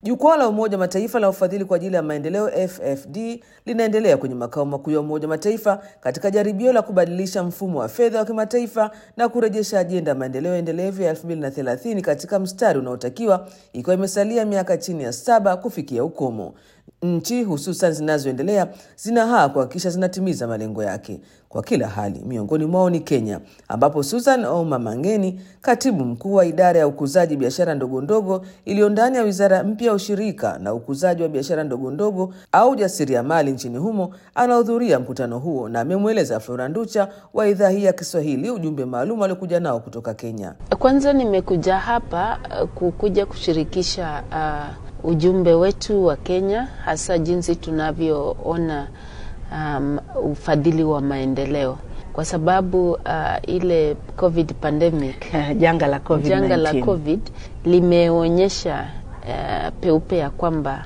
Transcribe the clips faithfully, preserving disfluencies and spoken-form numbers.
Jukwaa la Umoja Mataifa la ufadhili kwa ajili ya maendeleo F F D linaendelea kwenye makao makuu ya Umoja Mataifa katika jaribio la kubadilisha mfumo wa fedha wa kimataifa na kurejesha ajenda ya maendeleo endelevu ya elfu mbili na thelathini katika mstari unaotakiwa, ikiwa imesalia miaka chini ya saba kufikia ukomo. Nchi hususan zinazoendelea zinahaa kuhakikisha zinatimiza malengo yake kwa kila hali. Miongoni mwao ni Kenya, ambapo Susan Ouma Mangeni, katibu mkuu wa idara ya ukuzaji biashara ndogo ndogo iliyo ndani ya wizara mpya ya ushirika na ukuzaji wa biashara ndogo ndogo au jasiriamali nchini humo, anahudhuria mkutano huo na amemweleza Flora Nducha wa idhaa hii ya Kiswahili ujumbe maalum aliokuja nao kutoka Kenya. Kwanza nimekuja hapa kukuja kushirikisha uh, ujumbe wetu wa Kenya, hasa jinsi tunavyoona um, ufadhili wa maendeleo, kwa sababu uh, ile COVID pandemic janga la COVID janga la COVID limeonyesha uh, peupe ya kwamba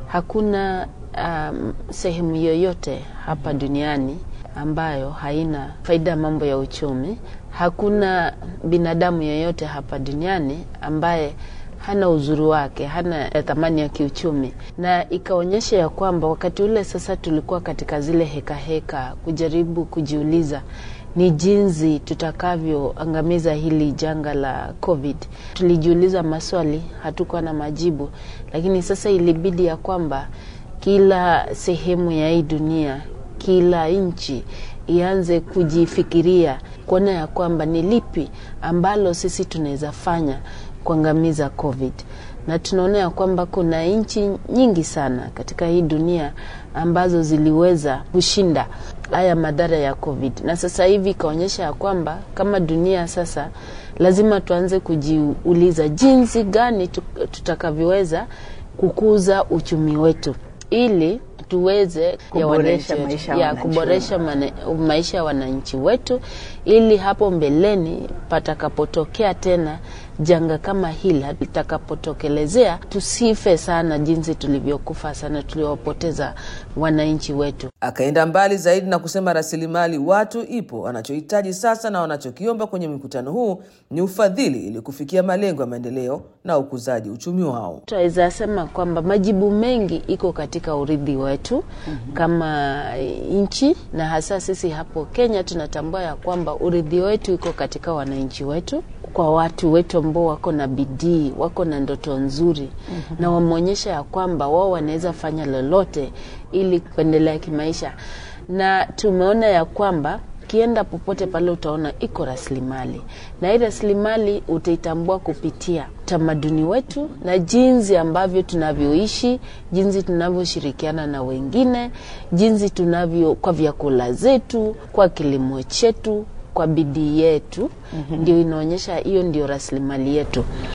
hakuna um, sehemu yoyote hapa duniani ambayo haina faida mambo ya uchumi. Hakuna binadamu yoyote hapa duniani ambaye hana uzuri wake, hana thamani ya kiuchumi. Na ikaonyesha ya kwamba wakati ule sasa tulikuwa katika zile heka heka kujaribu kujiuliza ni jinsi tutakavyoangamiza hili janga la COVID. Tulijiuliza maswali, hatukuwa na majibu, lakini sasa ilibidi ya kwamba kila sehemu ya hii dunia, kila nchi ianze kujifikiria kuona ya kwamba ni lipi ambalo sisi tunaweza fanya kuangamiza COVID. Na tunaona ya kwamba kuna nchi nyingi sana katika hii dunia ambazo ziliweza kushinda haya madhara ya COVID. Na sasa hivi kaonyesha ya kwamba kama dunia sasa lazima tuanze kujiuliza jinsi gani tutakavyoweza kukuza uchumi wetu ili tuweze kuboresha maisha ya kuboresha mane, maisha ya wananchi wetu, ili hapo mbeleni patakapotokea tena janga kama hili litakapotokelezea tusife sana jinsi tulivyokufa sana tuliwapoteza wananchi wetu. Akaenda mbali zaidi na kusema rasilimali watu ipo, anachohitaji sasa na wanachokiomba kwenye mkutano huu ni ufadhili ili kufikia malengo ya maendeleo na ukuzaji uchumi wao. Tunaweza sema kwamba majibu mengi iko katika urithi wetu mm-hmm. kama nchi, na hasa sisi hapo Kenya tunatambua ya kwamba urithi wetu iko katika wananchi wetu, kwa watu wetu ambao wako na bidii, wako na ndoto nzuri mm-hmm. na wameonyesha ya kwamba wao wanaweza fanya lolote ili kuendelea kimaisha. Na tumeona ya kwamba kienda popote pale utaona iko rasilimali, na hii rasilimali utaitambua kupitia tamaduni wetu na jinsi ambavyo tunavyoishi, jinsi tunavyoshirikiana na wengine, jinsi tunavyo kwa vyakula zetu, kwa kilimo chetu, kwa bidii yetu. Mm-hmm. Ndio inaonyesha hiyo ndio rasilimali yetu.